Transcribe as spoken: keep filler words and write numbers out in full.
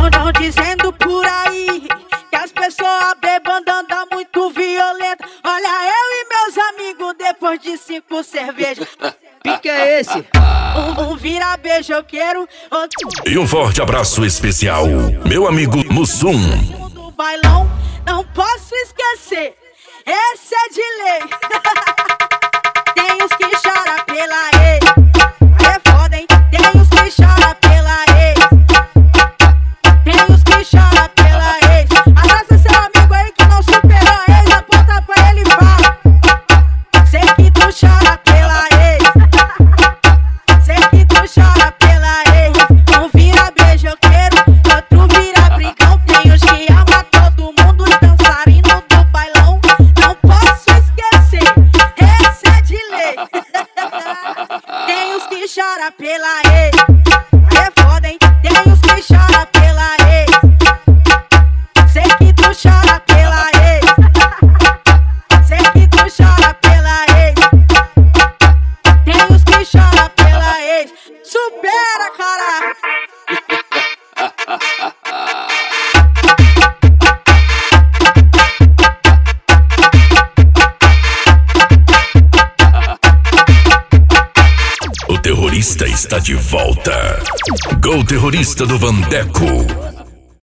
Tão dizendo por aí que as pessoas bebando andam muito violenta. Olha eu e meus amigos depois de cinco cervejas. Pique é esse? Um, um vira beijoqueiro, outro... E um forte abraço especial, meu amigo Mussum. Do bailão, não posso esquecer, esse é de lei. Tem os que choram pela ex, é foda, hein? Tem os que choram pela ex, tem os que choram pela ex. Abraça seu amigo aí que não superou a ex, aponta pra ele e fala: sei que tu chora pela ex, sei que tu chora pela ex. Um vira beijoqueiro, outro vira brigão. Tem os que ama todo mundo, dançarino do bailão. Não posso esquecer, esse é de lei. Tem os que choram pela ex, é foda, hein? Tem os que choram pela ex, sei que tu chora pela ex, sei que tu chora pela ex. Tem os que choram pela ex. Supera, caralho! O terrorista está de volta. Gol terrorista do Vandeco.